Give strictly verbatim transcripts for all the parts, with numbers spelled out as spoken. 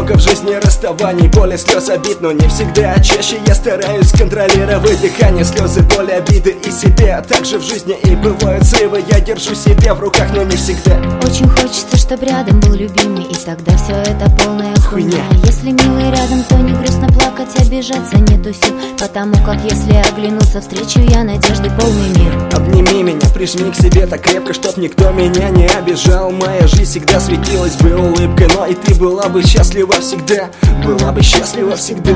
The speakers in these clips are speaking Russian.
много в жизни расставаний, боли, слез, обид, но не всегда. Чаще я стараюсь контролировать дыхание, слезы, боли, обиды и себя. Также в жизни и бывают срывы, я держу себя в руках, но не всегда. Очень хочется, чтобы рядом был любимый, и тогда все это полная хуйня. Если милый рядом, то не грустно плакать, обижаться нету сил, потому как если оглянуться, встречу я надежды полный мир. Обними меня, прижми к себе так крепко, чтоб никто меня не обижал. Моя жизнь всегда светилась бы улыбкой, но и ты была бы счастлива всегда, была бы счастлива всегда.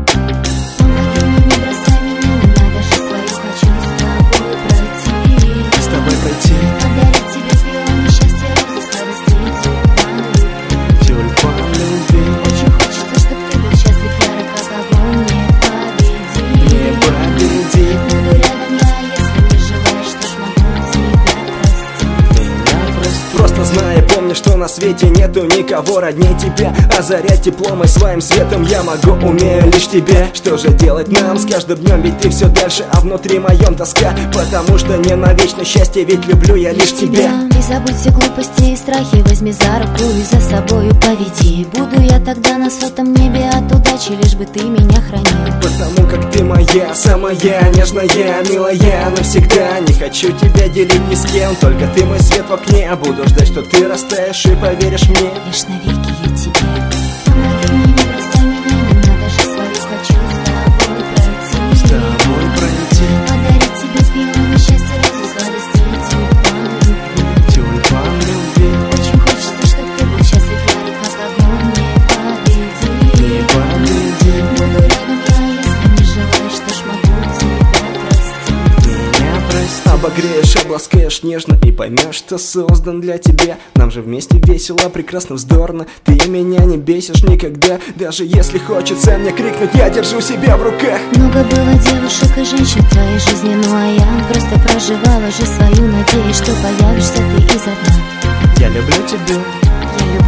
Зная, помни, что на свете нету никого роднее тебя. Озарять теплом и своим светом я могу, умею лишь тебе. Что же делать нам с каждым днем, ведь ты все дальше, а внутри моем тоска. Потому что не на вечное счастье, ведь люблю я лишь тебя. И забудь все глупости и страхи, возьми за руку и за собою поведи. Буду я тогда на сотом небе от удачи, лишь бы ты меня хранил. Потому как ты моя, самая нежная, милая навсегда. Не хочу тебя делить ни с кем, только ты мой свет в окне. Буду ждать, что ты растаешь и поверишь мне. Лишь навеки я тебе. Помоги мне, не бросай меня, не надо же свою, хочу с тобой пройти. С тобой пройти. Подарить тебе пиво на счастье, розы, сладости и тюльпан любви. Тюльпан любви. Очень хочется, чтоб ты был счастлив, ярик, как огонь, не победи. Не победи. Буду рядом я, если не желаешь, что ж могу тебя простить. Меня прости. Обогреешь, обласкаешь нежно и поймешь, что создан для тебя. Нам же вместе весело, прекрасно, вздорно. Ты меня не бесишь никогда. Даже если хочется мне крикнуть, я держу себя в руках. Много было девушек и женщин в твоей жизни, ну а я просто проживала же свою, надеюсь, что появишься ты из одна. Я люблю тебя. Я люблю